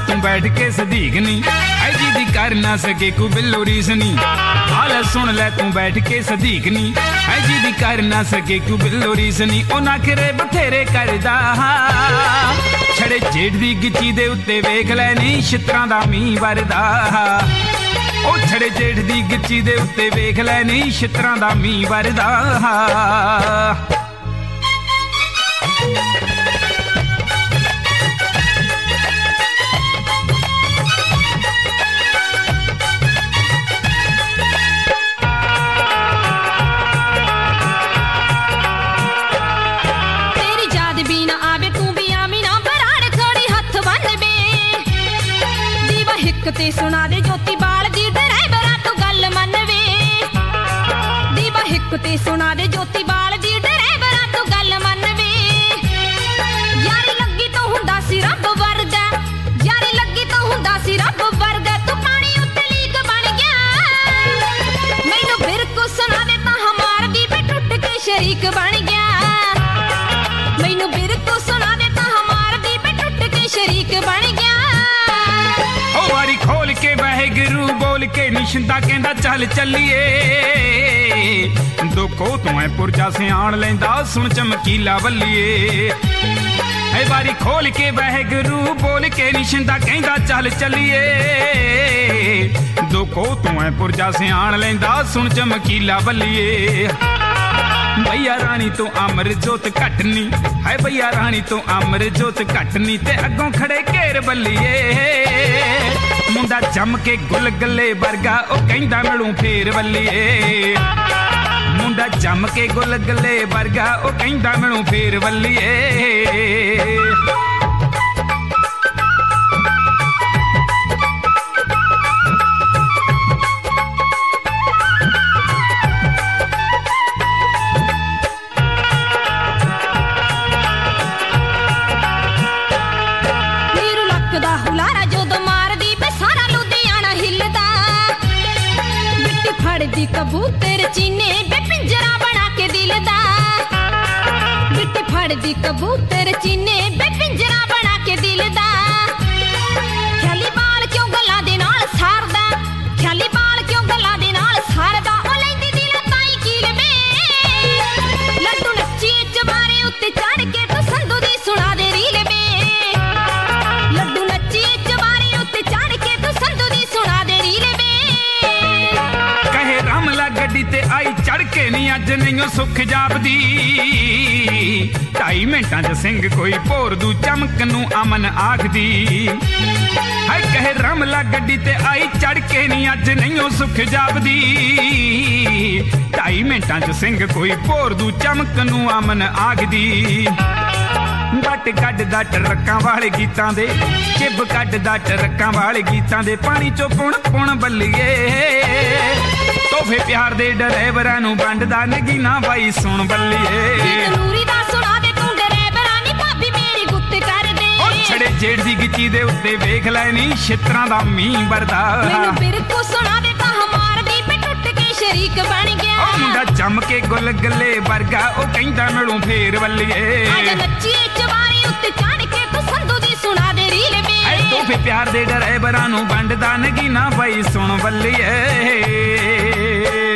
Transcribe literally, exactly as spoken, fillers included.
तू बैठ के सदीक नी ऐ जी दी कर ना सके को बिल्लो रीस नी हाल सुन ले तू बैठ के सदीक नी ऐ जी दी कर ना सके को बिल्लो रीस नी ओ नखरे बथेरे करदा छड़े जेठ दी गिची दे उत्ते वेख ले नी छितरां दा मींह वरदा ओ छड़े जेठ दी गिची दे उत्ते वेख ले नी छितरां दा मींह वरदा ते सुना दे ज्योति बाल दी ड्राइवरा तू गल मन वे दीवा हिक ते सुना दे ज्योति बाल दी ड्राइवरा तू गल मन वे यारी लगी तो हुंदा सी रब वर्गा यारी लगी तो हुंदा सी रब वर्गा तू पानी उत्ते लीक बन गया मैनू फिर को सुना दे ता हमार दी पे टुट के शरीक बन गया मैनू फिर को सुना दे ता हमार दी पे टुट के शरीक बन गया वारी खोल के वाहेगुरू बोल के निशिंदा कहंदा चल चलिए दुखो तू है पुरजा से आन लेंदा सुन चमकीला वल्लिए ऐ वारी खोल के वाहेगुरू बोल के निशिंदा कहंदा चल चलिए दुखो तू है पुरजा से आन लेंदा सुन चमकीला वल्लिए भैया रानी तो अमर जोत घटनी है भैया रानी तो अमर जोत घटनी ते अगों खड़े घेर बल्लिए मुंडा जम के गुल गले वर्गा ओ कहंदा मिलूं फेर वल्लिए मुंडा जम के गुल गले वर्गा ओ कहंदा मिलूं फेर वल्लिए दी कबूतर चीने बे पिंजरा बना के दिल दा बिट्टी फड़ दी कबूतर चीने बे पिंजरा बना के दिल दा ख्याली बाल क्यों गल्लां दे नाल सारदा ख्याली बाल क्यों गल्लां दे नाल सारदा ओ लैंदी दिल ताई कील में लड्डू नच्ची चबारे उत्ते चढ़ के तू संधू दी सुना दे रील में लड्डू नच्ची चबारे उत्ते चढ़ के तू संधू दी सुना दे रील में गड्डी ते आई चढ़ के नी अज नहीं सुख जापदी ढाई मिनटां च सिंह कोई भोर दू चमक नू अमन आखदी है कहे रमला गड्डी ते आई चढ़ के नी अज नहीं सुख जापदी ढाई मिनटां च सिंह कोई भोर दू चमक नू अमन आखदी बट कड्डदा टरक्कां वाले गीतां दे चिब कड्डदा टरक्कां वाले गीतां दे पानी चो पुण पुण बल्लिए तोहफे प्यार दे ड्राइवरां नू वंडदा नगीना बाई सुन बल्लिए नूरी दा सुना दे तू ड्राइवरां नी भाभी मेरी गुत्त कर दे ओ छड़े जेठ दी गिची दे उत्ते वेख ले नी छितरां दा मींह वरदा मैनू फिर को सुना दे ता हमार दी पे टुट के शरीक बन गया ओ मुंडा जम के गुल गले वर्गा ओ कहंदा मिलूं फेर वल्लिए आज नच्ची चवारी उत्ते चढ़ के तू संधू दी सुना दे रील में ऐ तोहफे प्यार दे ड्राइवरां नू वंडदा नगीना बाई सुन बल्लिए